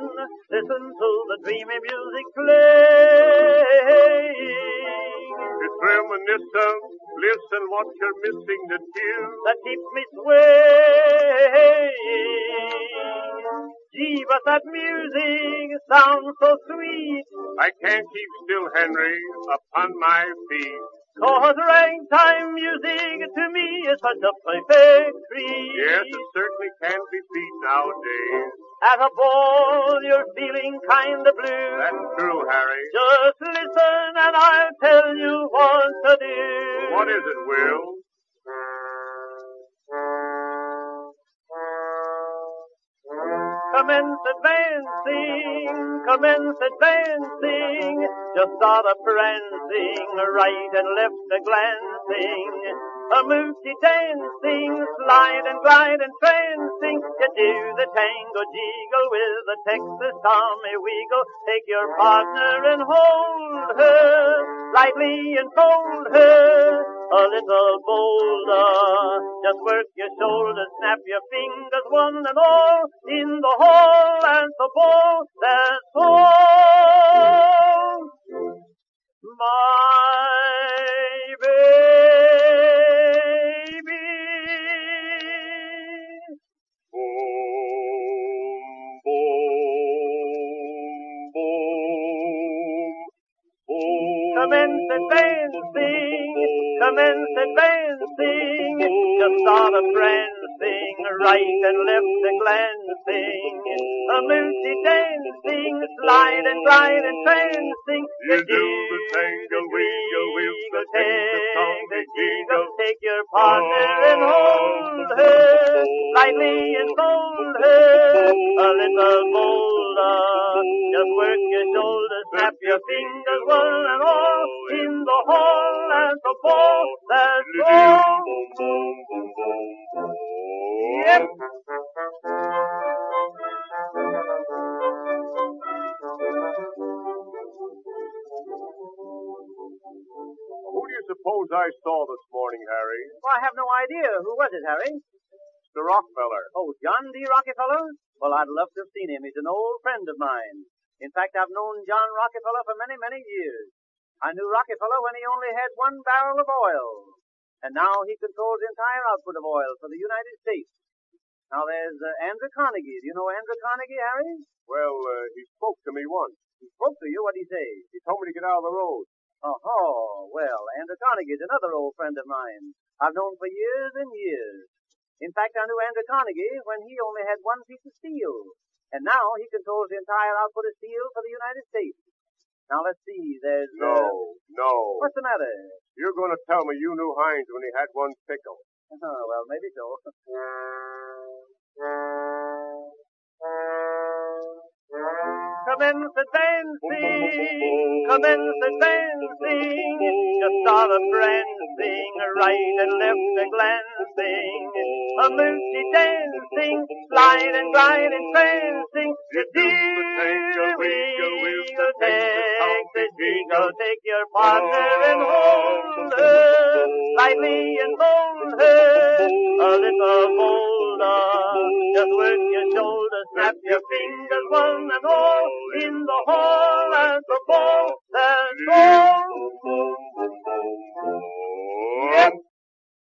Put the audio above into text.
Listen to the dreamy music playing. It's reminiscent. Listen what you're missing, the tune that keeps me swaying. Gee, but that music sounds so sweet. I can't keep still, Henry, upon my feet. 'Cause ragtime music to me is such a perfect treat. Yes, it certainly can be beat nowadays. At a ball, you're feeling kind of blue. That's true, Harry. Just listen and I'll tell you what to do. What is it, Will? Commence advancing, just start a prancing, right and left a glancing, a moody dancing, slide and glide and trancing, you do the tango jiggle with the Texas Tommy wiggle, take your partner and hold her, lightly enfold her, a little bolder, just work your shoulders, snap your fingers one and all, in the hall and the ball, that's all. My baby. Boom, boom, boom, boom. Commence advancing, just start a prancing, right and left a glancing, a moody dancing, slide and glide and trancing, you do the tangle wiggle with the Texas Tommy jiggle, take your partner and hold her, lightly enfold her, a little bolder, just work your shoulders, snap your fingers one and all, in the hall and the ball, that's all. Yep. Who do you suppose I saw this morning, Harry? Well, I have no idea. Who was it, Harry? The Rockefeller. Oh, John D. Rockefeller? Well, I'd love to have seen him. He's an old friend of mine. In fact, I've known John Rockefeller for many, many years. I knew Rockefeller when he only had one barrel of oil. And now he controls the entire output of oil for the United States. Now there's Andrew Carnegie. Do you know Andrew Carnegie, Harry? Well, he spoke to me once. He spoke to you? What'd he say? He told me to get out of the road. Oh, well, Andrew Carnegie is another old friend of mine. I've known for years and years. In fact, I knew Andrew Carnegie when he only had one piece of steel. And now he controls the entire output of steel for the United States. Now, let's see, there's... No. What's the matter? You're going to tell me you knew Heinz when he had one pickle. Oh, well, maybe so. Commence advancing, just start a prancing, right and left a glancing, a moody dancing, slide and glide and prancing, you do the wiggle, Texas Eagle, take your partner and hold her, lightly enfold her, a little bolder, just work your shoulders, snap your fingers one and all, in the hall.